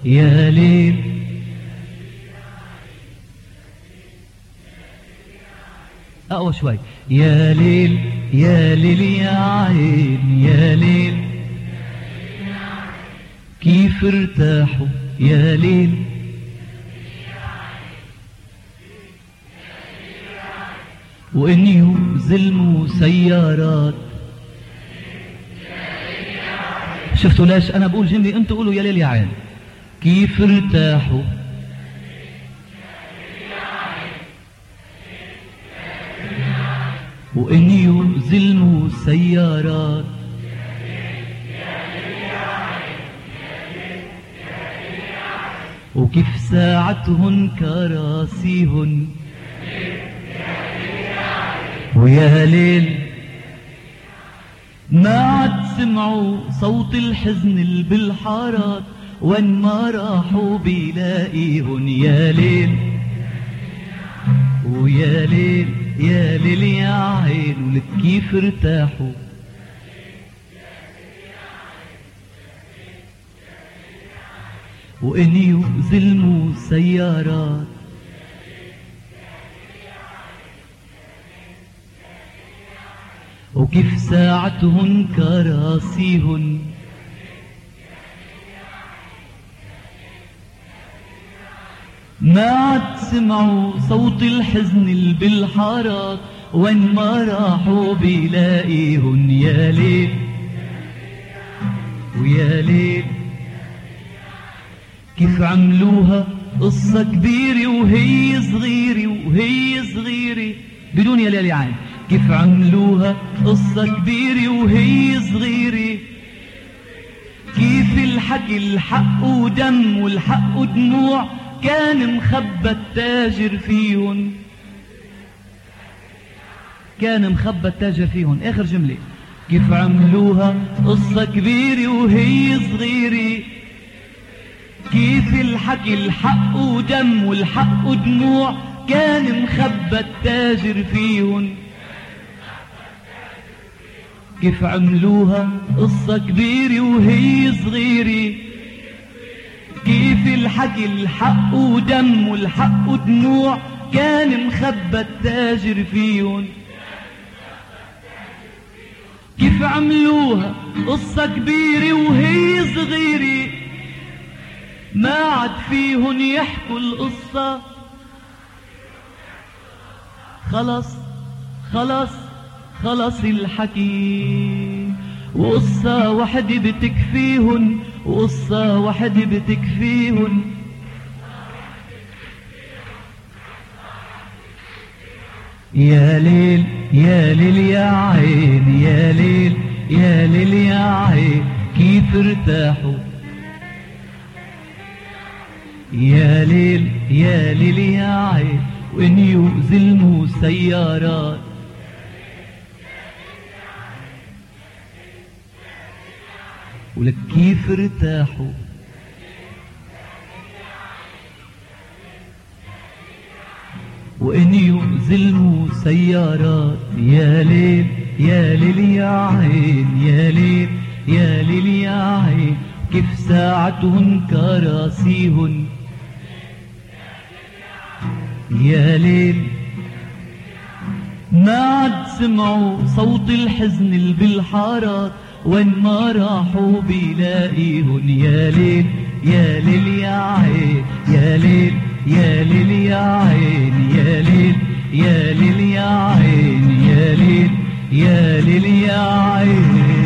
يا ليل أقوى شوي. يا ليل يا ليل يا عين يا ليل كيف ارتاحوا يا ليل وإن يزلموا سيارات. شفتوا ليش أنا بقول جملة أنتوا قولوا يا ليل يا عين. كيف ارتاحوا وإن يزلموا سيارات. وكيف ساعتهن كراسيهن ويا ليل ما عاد سمعوا صوت الحزن بالحارات وين ما راحوا بيلاقيهن. يا ليل ويا ليل يا ليل يا عين ولك كيف ارتاحوا وإن يزلموا سيارات. وكيف ساعتهن كراسيهن ما عاد سمعوا صوت الحزن بالحارات وين ما راحوا بيلاقيهن. يا ليل ويا ليل كيف عملوها قصة كبيرة وهي صغيرة وهي صغيرة بدون يا ليل يا عين. كيف عملوها قصة كبيرة وهي صغيرة. كيف الحكي الحق ودم والحق ودموع كان مخبى التاجر فيهن. كان مخبى التاجر فيهن. آخر جملة. كيف عملوها قصة كبيرة وهي صغيرة. كيف الحكي الحق ودم والحق ودموع كان مخبى التاجر فيهن. كيف عملوها قصة كبيرة وهي صغيرة. كيف الحكي الحق ودم والحق ودموع كان مخبى التاجر فيهن. كيف عملوها قصة كبيرة وهي صغيرة ما عاد فيهن يحكوا القصة. خلص خلص خلص الحكي وقصة وحدة بتكفيهن وقصة وحدة بتكفيهن. يا ليل يا ليل يا عين يا ليل يا ليل يا عين كيف ارتاحوا. يا ليل يا ليل يا عين وإن يزلموا سيارات. ولك كيف ارتاحوا وإن يزلموا سيارات. يا ليل يا ليل يا عين يا ليل يا ليل يا عين كيف ساعتهن كراسيهن. يا ليل ما عاد سمعوا صوت الحزن بالحارات وين ما راحوا بيلاقيهن. يا ليل يا ليل يا عين يا ليل يا ليل يا عين يا ليل يا ليل يا عين يا ليل يا ليل يا عين.